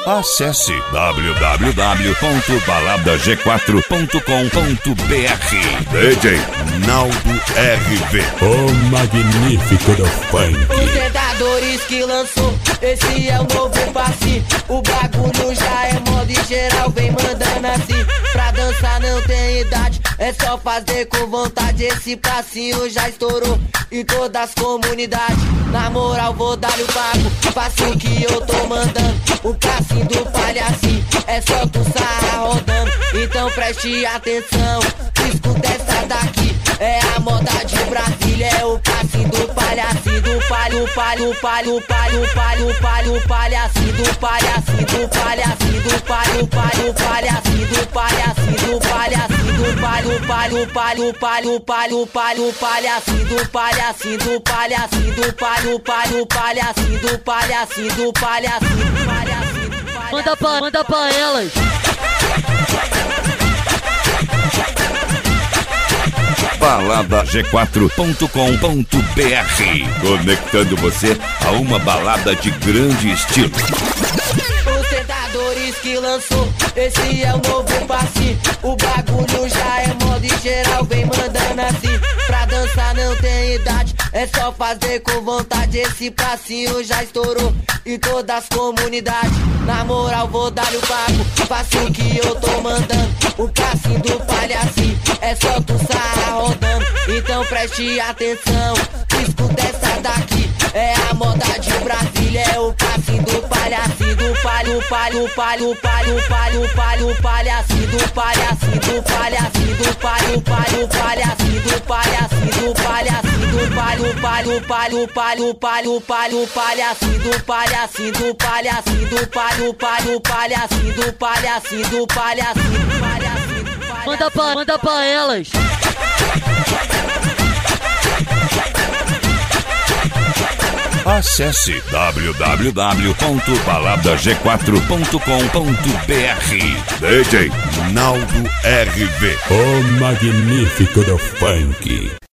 Acesse www.baladag4.com.br. DJ Naldo RV, o magnífico do funk. Os tentadores que lançou, esse é o novo passe. O bagulho já é moda e geral vem mandando assim. Pra dançar não tem idade, é só fazer com vontade. Esse passinho já estourou em todas as comunidades. Na moral vou dar-lhe o pago, passinho que eu tô mandando. O passinho do palhacinho, é só tu sarrar rodando. Então preste atenção, escuta essa daqui. É a moda de Brasília, é o passinho do palhacinho. Do palho, palho, palho, palho, palho, palho, palhacinho. Do palhacinho, do palhacinho, do palho, palho, palhacinho. Do palhacinho, do palhacinho, do palho, palho, palho, palho, palho, palho, palhacinho. Do palhacinho, do palhacinho, do palho, palho, palhacinho. Do palhacinho, do palhacinho, do palhacinho. Manda pra elas. Baladag4.com.br, conectando você a uma balada de grande estilo. Os tentadores que lançou, esse é o novo passe. O bagulho já é moda e geral vem mandando assim. Pra dançar não tem idade, é só fazer com vontade. Esse passinho já estourou em todas as comunidades. Na moral vou dar-lhe o pago, passinho que eu tô mandando. O passinho do palhacinho, é só tu sarrar rodando. Então preste atenção, escuta essa daqui. É a moda de Brasília, é o passinho do palhacinho. Do palho, palho, palho, palho, palho, palho, palhacinho. Do palhacinho, do palhacinho, do palho, palho, palhacinho. Do palhacinho, do palhacinho, do palho, palho, palho, palho, palho, palho, palhacinho. Do palhacinho, do palhacinho, do palho, palho, palhacinho. Do palhacinho, do palhacinho, do palhacinho. Manda pra elas. Acesse www.baladag4.com.br. DJ Naldo RV, o magnífico do funk.